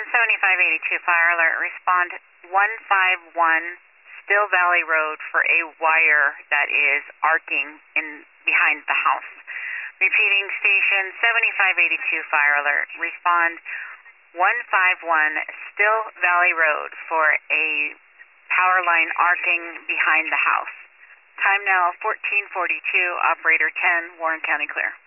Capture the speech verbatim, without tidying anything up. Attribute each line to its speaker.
Speaker 1: Station seventy-five eighty-two fire alert. Respond one five one Still Valley Road for a wire that is arcing in behind the house. Repeating, Station seventy-five eighty-two fire alert. Respond one five one Still Valley Road for a power line arcing behind the house. Time now fourteen forty-two. Operator ten, Warren County clear.